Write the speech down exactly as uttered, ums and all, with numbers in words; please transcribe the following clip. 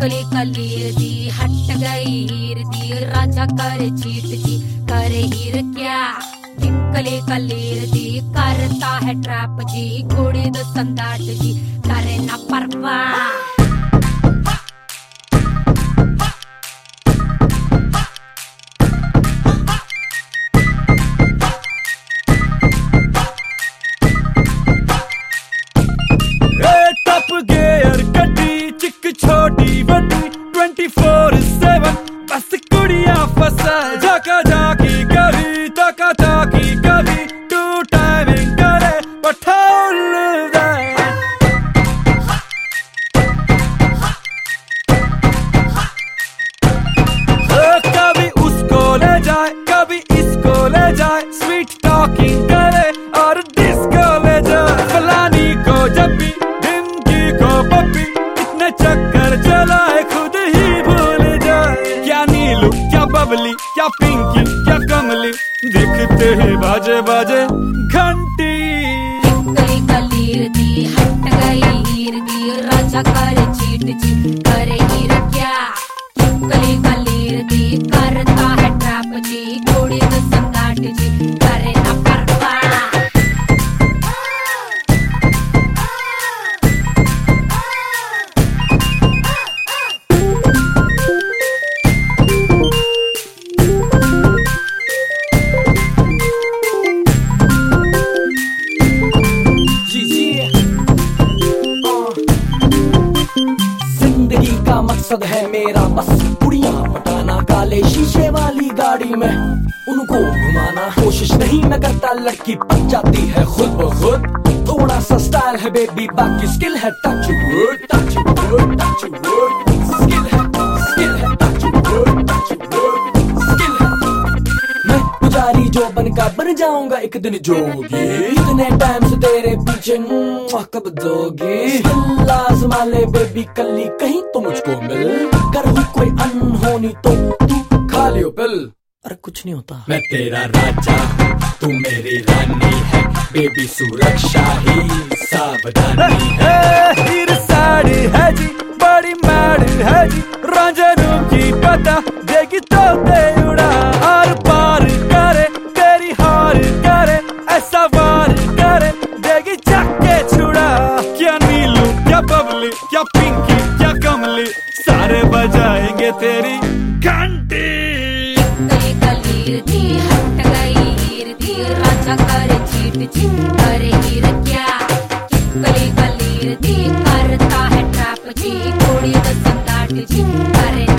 किकली कलीर दी हट गई हीर दी राजा करे चीट जी करे हीर क्या किकली कलीर दी करता है ट्रैप जी घोड़ी दो संदाट जी करे ना परवाह। छोटी बड़ी ट्वेंटी फोर सेवन बस कुड़िया फसा जाका जाकी कभी ताका ताकी कभी टू टाइमिंग करे पठाउल कभी उसको ले जाए कभी इसको ले जाए स्वीट टॉकिंग करे और डिस्को ले जाए फलानी को जब भी ढिमकी को पप्पी चक्कर चलाए खुद ही भूल जाए क्या नीलू क्या बबली क्या पिंकी क्या कमली दिखते ही बाजे बाजे घंटी किकली कलीर दी हट गई हीर दी राजा करे चीट जी करे हीर क्या किकली कलीर दी करता है ट्रैप जी घोड़ी दो संगाट जी करे ना परवाह। का मकसद है मेरा बस कुड़ियां पटाना काले शीशे वाली गाड़ी में उनको घुमाना कोशिश नहीं मैं करता लड़की पक जाती है खुद ब खुद थोड़ा सा स्टाइल है बेबी बाकी स्किल है touch wood touch wood touch wood skill है स्किल है touch wood touch wood skill है मैं पुजारी जो बनकर बन जाऊंगा एक दिन जोगी इतने टाइम से तेरे पीछे कब दोगी लाजमा ले बेबी कल्ली कहीं तो मुझको मिल कर हुई कोई अनहोनी तो तू खा लियो पिल अरे कुछ नहीं होता मैं तेरा राजा तू मेरी रानी है बेबी सुरक्षा ही सावधानी है हीर साड़ी है जी बड़ी मैड है जी रंजनों की पता देगी तो दे उड़ा आर पार करे तेरी हार करे ऐसा वार करे देगी जाके छुड़ा क्या नीलू क्या बबली क्या पिंकी क्या कमली सारे बजाएंगे तेरी घंटी किकली कलीर दी हट गई हीर दी राजा करे चीट जी करे हीर क्या किकली कलीर दी करता है ट्रैप जी घोड़ी दो संदाट जी करे